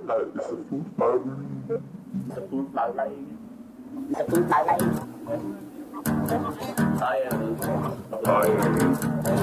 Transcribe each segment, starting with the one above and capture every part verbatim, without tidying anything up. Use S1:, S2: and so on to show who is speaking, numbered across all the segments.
S1: It's a food party.
S2: It's a food party. It's a food party. I am.
S1: I am.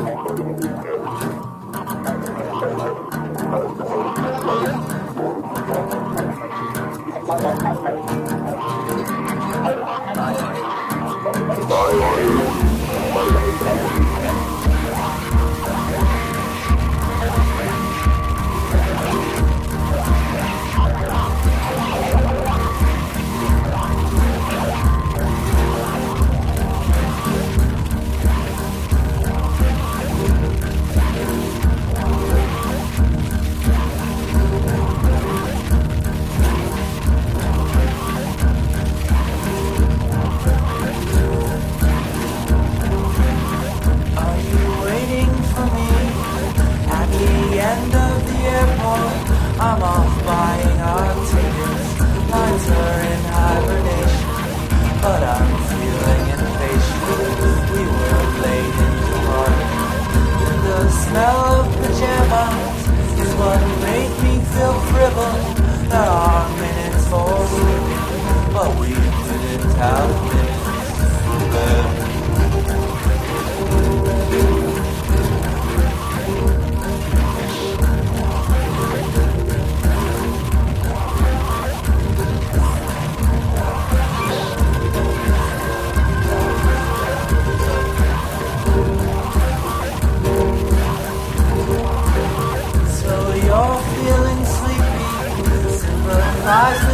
S3: I'm off buying our tickets. Lines are in hibernation, but I'm feeling impatient. We were late in the morning, and the smell of pajamas is what made me feel frivolous. There are minutes for sleeping, but we didn't have minutes for bed. You're feeling sleepy, sympathize